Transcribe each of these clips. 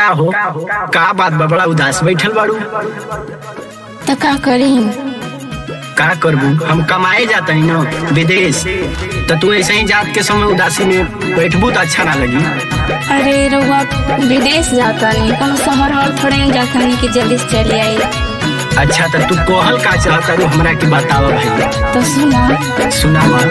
का हो का बात बा, बड़ा उदास बैठल बाड़ू। तो का करी? का करबू, हम कमाए जाता ही ना विदेश, तो तू ऐसे ही जात के समय उदासी में बैठबू तो अच्छा ना लगी। अरे रउआ विदेश जाता नहीं, कौन शहर और थोड़े जाता नहीं कि जल्दी से चली आई। अच्छा तो तू कोहल का चाहता रू, हमरा के बतावा भाई। तो सुना सुनावा।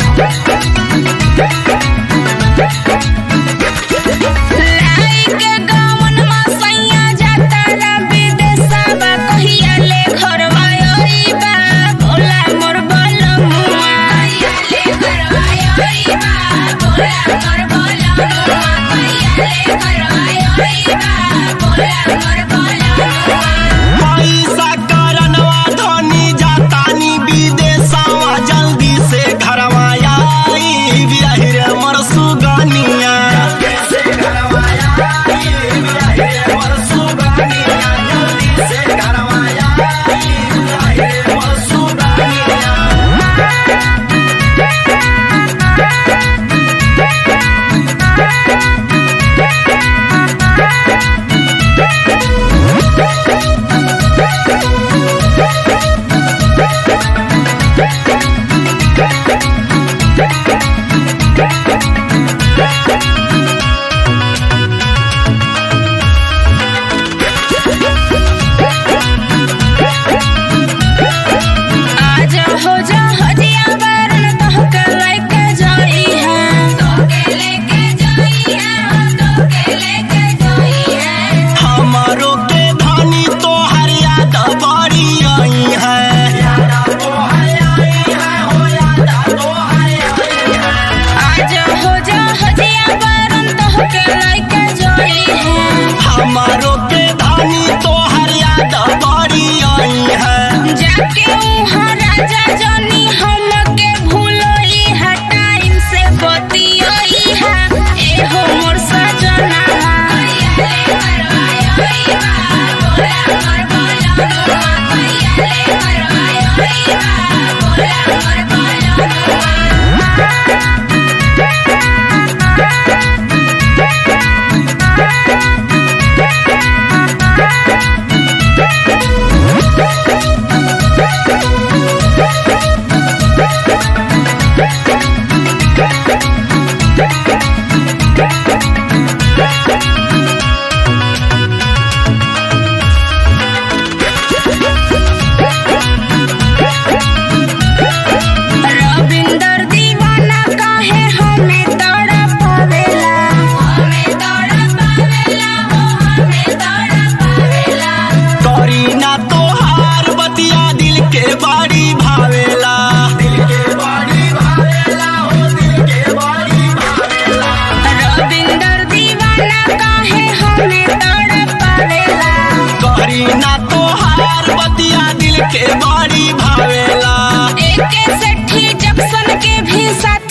के बारी भावेला, एके सेठी जक्सन के भी साथ